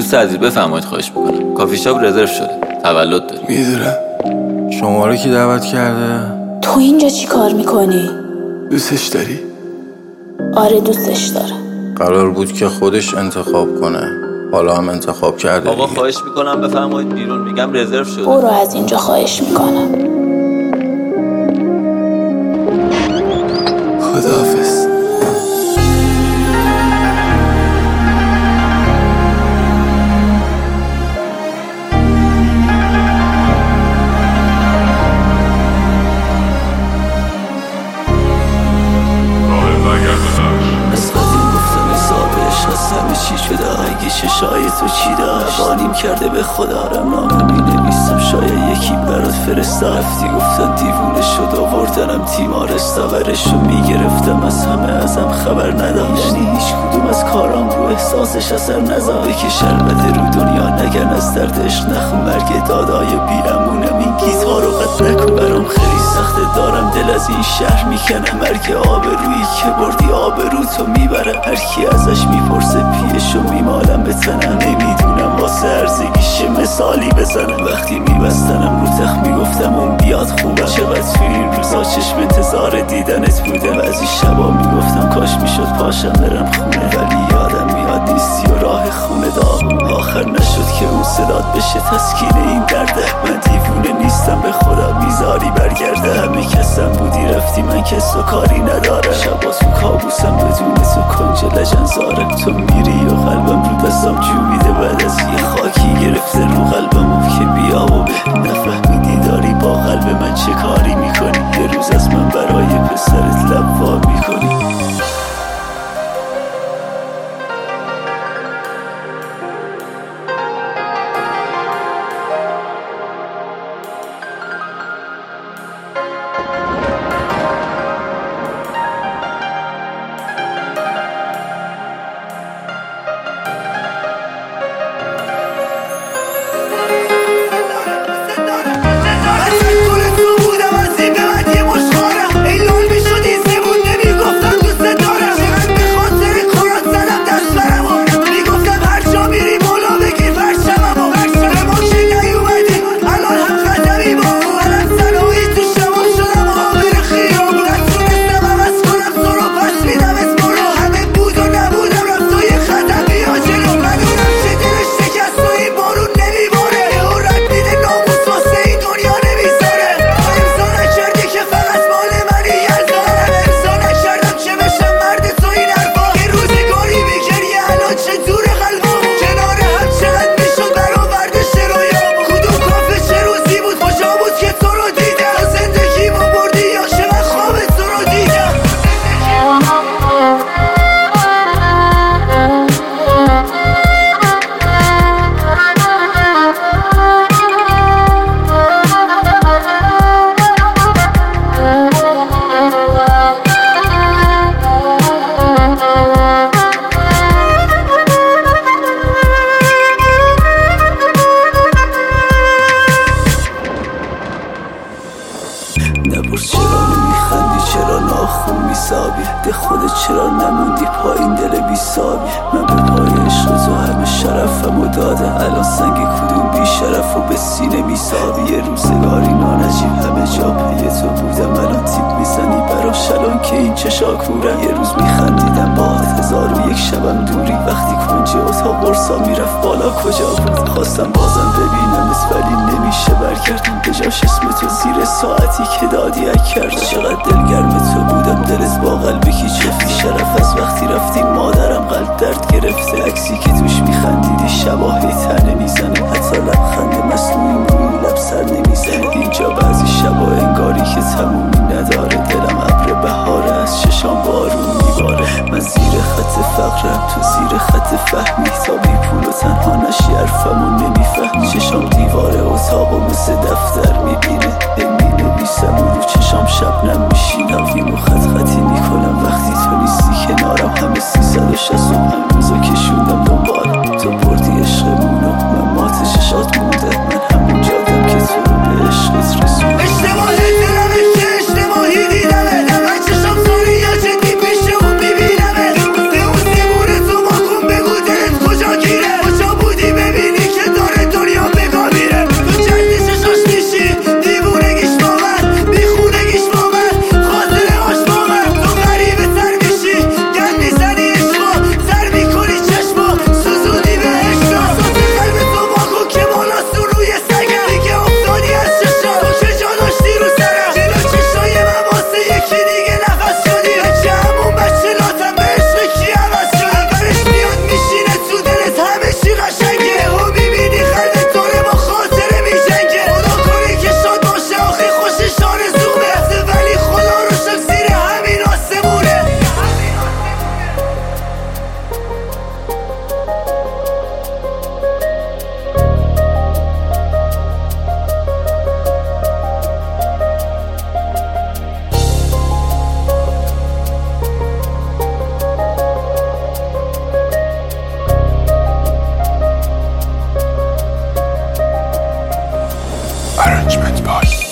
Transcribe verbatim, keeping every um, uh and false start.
دوست عزیز بفرمایید خواهش میکنم. کافی شاپ رزرو شده. تولد داری. میدونم. شما رو کی دعوت کرده؟ تو اینجا چی کار میکنی؟ دوستش داری؟ آره دوستش دارم. قرار بود که خودش انتخاب کنه، حالا هم انتخاب کرده. آقا خواهش میکنم بفرمایید بیرون، میگم رزرو شده. برو از اینجا خواهش میکنم. خداحافظ. همه چی شده اگه چشای تو چی داشت بانیم کرده به خدا رم نامه می نویسم شاید یکی برات فرستا رفتی گفتن دیوونه شد آوردنم تیمارستا ورشو می گرفتم از همه ازم خبر نداشت یعنی هیچ کدوم از کارام رو احساسش اثر نذار بکش البته رو دنیا نگن از درد عشق نخون مرگ دادای بیرمونم این گیتار رو قد نکن برام خیلی سخته دارم دل از این شهر میکنه مرگ آبرویی که بردی آبرو تو میبره هر کی ازش میپرسه پیشو میمالم به تنم نمیدونم واسه ارزگیش مثالی بزنم وقتی میبستنم رو تخت میگفتم اون بیاد خوبه چقدر توی این روزا چشم انتظار دیدنت بوده بعضی شبا میگفتم کاش میشد پاشم برم خونه ولی یادم میاد نیستی و راه خونه داغم آخر نشد که اون صدات بشه تسکین این درده من دیوونه نیستم به خدا میذاری برگرده همه کسم بودی رفتی من کس و کاری ندارم شبا تو کابوسم بدون تو کنج لجن زارم تو میری و قلبم رو دستم جو میده بعد از یه خاکی گرفته رو قلبم که بیا و به نفهمیدی داری با قلب من چه کاری میکنی یه روز از من برای پسرت لب وا میکنی نپرس چرا نمیخندی چرا ناخون میسابی ده خودت چرا نموندی پایین دل بیسابی من به پای عشق تو همه شرفمو دادم الان سنگ کدوم بی شرف و به سینه میسابی یه روزگاری نانجیب همه جا پی تو بودم الان تیپ میزنی براش الان که این چشا کورم یه روز میخندیدم با هزار و یک شبم دوری وقتی کنج اتاق برسا میرفت بالا کجا بود خواستم بازم ببینم ولی نمیشه برگردم به جاش اسم تو زیر ساعتی که دادی اک کردم چقدر دلگرم تو بودم دلت با قلبی که چفتی شرف از وقتی رفتی مادرم قلب درد گرفته عکسی که توش میخندیدی شباهی تنه میزنه حتی لبخند مصنوعی روی لب سر نمیزنه اینجا بعضی شبا انگاری که تمومی نداره دلم ابر بهاره از چشام بارون میباره من زیر خط فقرم تو زیر خط فهمی تا بی پول و تنها نشی حرفمو نمیفهمی چشام دیواره اتاقو مثل دفتر میبینه می نویسم و رو چشام شبنم میشینم ویمو خط خطی میکنم وقتی تو نیستی کنارم همه سیصد و شصت و پنج روزو کشوندم دنبالم تو بردی عشقمونو من مات چشات مونده من همون جادم که تو رو به عشقت رسون اشتباه دلم اشتباهی دیدمه من چشام سوری یا جدی پیش اون میبینمه به اون سیمون تو ماکن بگو دلت کجا گیره کجا بودی به Arrangement by